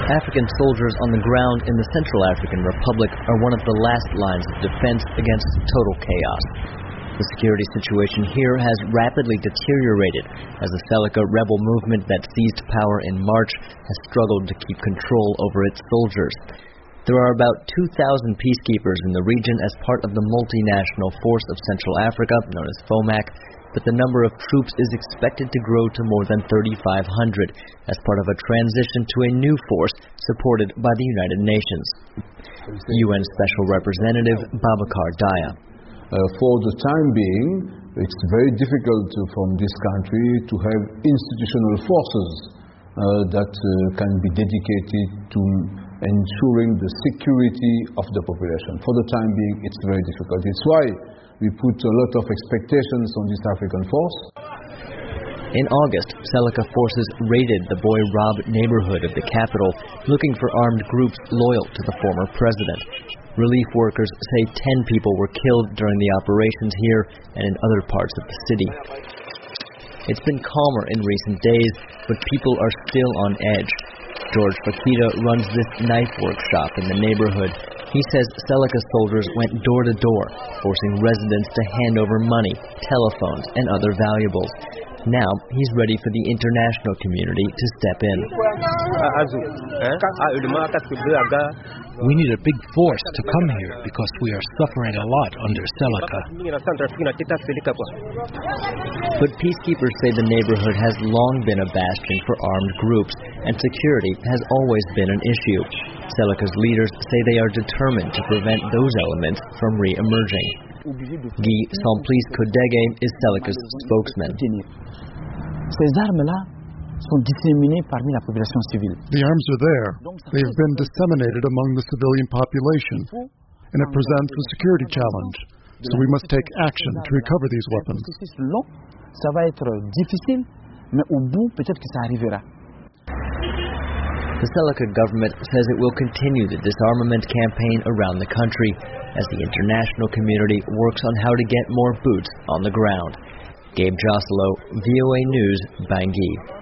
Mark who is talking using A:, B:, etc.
A: African soldiers on the ground in the Central African Republic are one of the last lines of defense against total chaos. The security situation here has rapidly deteriorated as the Seleka rebel movement that seized power in March has struggled to keep control over its soldiers. There are about 2,000 peacekeepers in the region as part of the multinational force of Central Africa, known as FOMAC, but the number of troops is expected to grow to more than 3,500 as part of a transition to a new force supported by the United Nations. UN Special Representative Babacar Daya.
B: For the time being, it's very difficult from this country to have institutional forces that can be dedicated to ensuring the security of the population. For the time being, it's very difficult. It's why we put a lot of expectations on this African force.
A: In August, Seleka forces raided the Boy Rob neighborhood of the capital, looking for armed groups loyal to the former president. Relief workers say 10 people were killed during the operations here and in other parts of the city. It's been calmer in recent days, but people are still on edge. George Fakita runs this knife workshop in the neighborhood. He says Seleka soldiers went door to door, forcing residents to hand over money, telephones, and other valuables. Now he's ready for the international community to step in.
C: We need a big force to come here because we are suffering a lot under Seleka.
A: But peacekeepers say the neighborhood has long been a bastion for armed groups, and security has always been an issue. Seleka's leaders say they are determined to prevent those elements from re-emerging. Guy Samplis Kodege is Seleka's spokesman.
D: Ces armes-là sont disséminées parmi la population civile.
E: The arms are there. They have been disseminated among the civilian population, and it presents a security challenge. So we must take action to recover these weapons.
D: Ça va être difficile, mais au bout, peut-être que ça arrivera.
A: The Seleka government says it will continue the disarmament campaign around the country as the international community works on how to get more boots on the ground. Gabe Joselo, VOA News, Bangui.